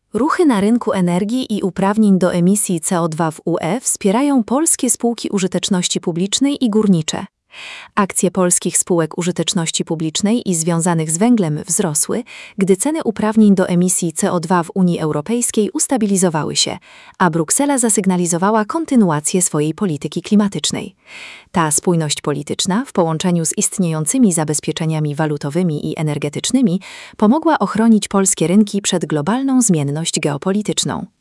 Ruchy na rynku energii i uprawnień do emisji CO2 w UE wspierają polskie spółki użyteczności publicznej i górnicze. Akcje polskich spółek użyteczności publicznej i związanych z węglem wzrosły, gdy ceny uprawnień do emisji CO2 w Unii Europejskiej ustabilizowały się, a Bruksela zasygnalizowała kontynuację swojej polityki klimatycznej. Ta spójność polityczna, w połączeniu z istniejącymi zabezpieczeniami walutowymi i energetycznymi, pomogła ochronić polskie rynki przed globalną zmienność geopolityczną.